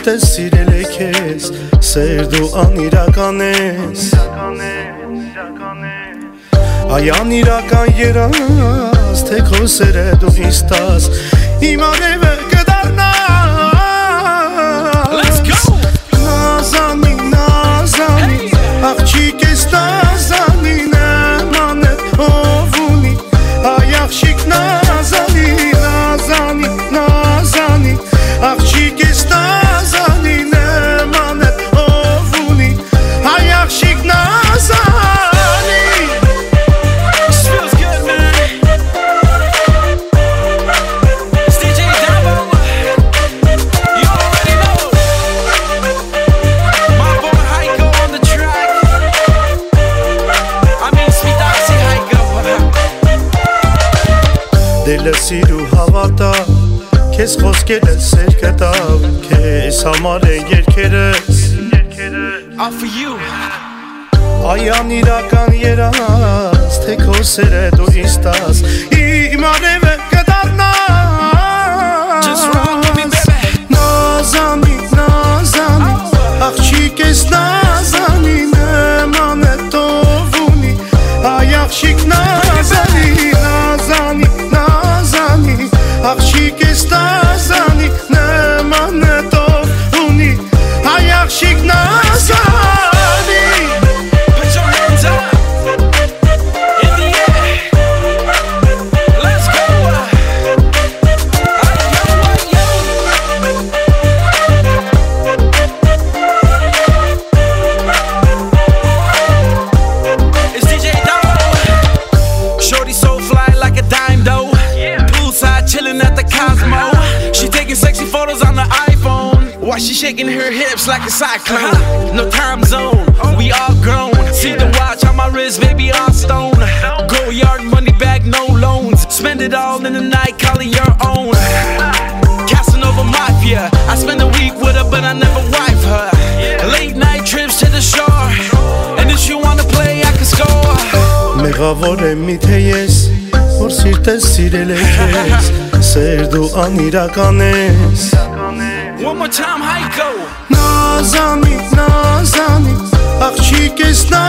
սիրտես սիրել է քեզ, սեր դու անիրական ես, այ անիրական երաս, թե քո սերը դու ինձ տաս, իմ արևը կդառնա Նազանի, նազանի, աղջիկ ես նազանի, նման է ով ունի, այ աղջիկ նազանի, նազանի, նազանի, աղջիկ ես նազանի, նման է ով ունի, այ աղջիկ նազանի Դելը սիրու հավատա, քեզ խոսքերը սեր կտավ, քեզ համար են երգերս All for you Այ անիրական երաս, թե քո սերը դու ինձ տաս, իմ արևը կդառնա Just rock with me baby Նազանի, նազանի, աղջիկ ես նազանի, նման է ով ունի, այ աղջիկ նազանի, նազանի աղջիկ ես նազանի, նման է ով ունի, այ աղջիկ նազանի Put your hands up in the air Let's go It's DJ Damo Shorty so fly like a dime though Chillin' at the Cosmo She taking sexy photos on the iPhone While she shaking her hips like a cyclone No time zone, we all grown See the watch on my wrist, baby, all stone Go yard, money back, no loans Spend it all in the night, call it your own Casanova Mafia I spend a week with her, but I never wife her Late night trips to the shore And if you wanna play, I can score Մեղավոր եմ միթե ես Որ սիրտես սիրել է քեզ, սեր դու անիրական ես One more time, how you go? Նազանի, նազանի, աղջիկ ես